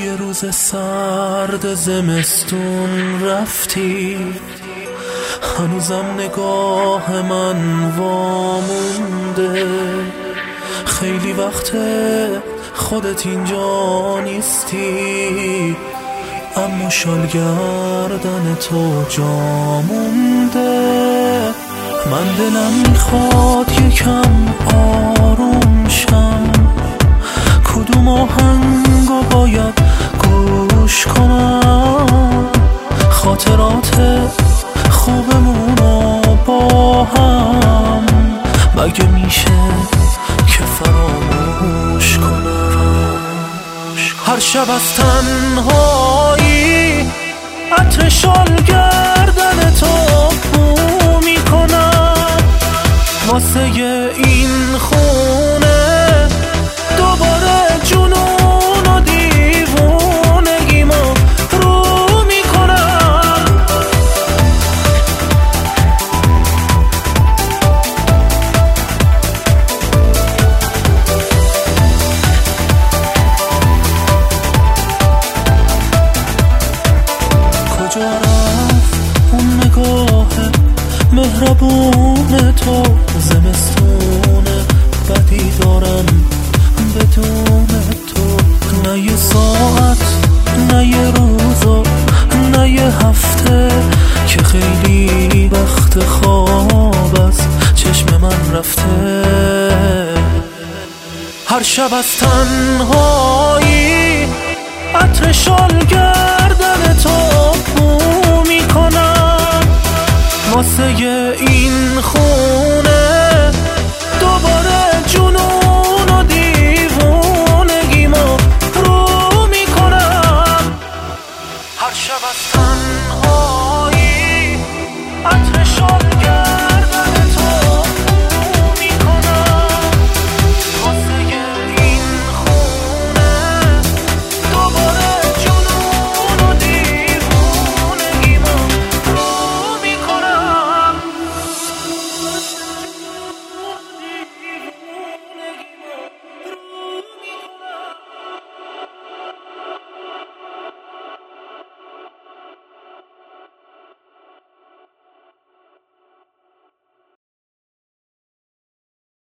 یه روز سرد زمستون رفتی، هنوزم نگاه من وامونده. خیلی وقت خودت اینجا نیستی، اما شال گردن تو جا مونده. من دلم میخواد یکم آروم شم، کدوم آهنگو باید گوش کنم؟ خاطرات خوبمونو با هم مگه میشه که فراموش کنم؟ هر شب از تنهایی عطر شال گردن تو بو میکنم، واسه این خونه دوباره جنون و دیوونگیمو رو میکنم. کجا رفت اون نگاه مهربون تو؟ زمستون بدی دارم بدون تو، نه یه ساعت نه یه روز و نه یه هفته که خیلی وقت خواب از چشم من رفته. هر شب از تنهایی عطر شال گردن تو بو میکنم، واسه